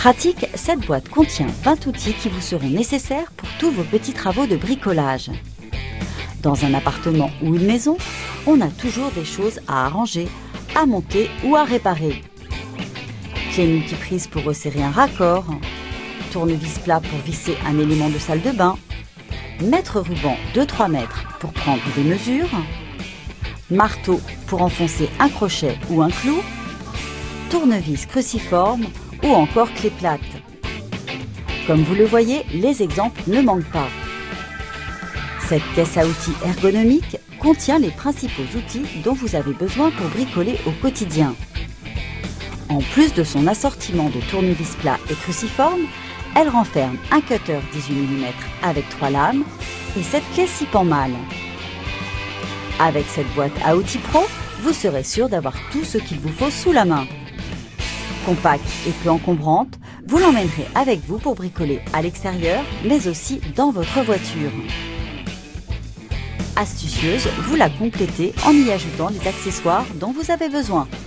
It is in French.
Pratique, cette boîte contient 20 outils qui vous seront nécessaires pour tous vos petits travaux de bricolage. Dans un appartement ou une maison, on a toujours des choses à arranger, à monter ou à réparer. Clé multiprise pour resserrer un raccord, tournevis plat pour visser un élément de salle de bain, mètre ruban de 3 mètres pour prendre des mesures, marteau pour enfoncer un crochet ou un clou, tournevis cruciforme ou encore clé plate. Comme vous le voyez, les exemples ne manquent pas. Cette caisse à outils ergonomique contient les principaux outils dont vous avez besoin pour bricoler au quotidien. En plus de son assortiment de tournevis plats et cruciformes, elle renferme un cutter 18 mm avec 3 lames et cette clé 6 pans mâles. Avec cette boîte à outils pro, vous serez sûr d'avoir tout ce qu'il vous faut sous la main. Compacte et peu encombrante, vous l'emmènerez avec vous pour bricoler à l'extérieur, mais aussi dans votre voiture. Astucieuse, vous la complétez en y ajoutant les accessoires dont vous avez besoin.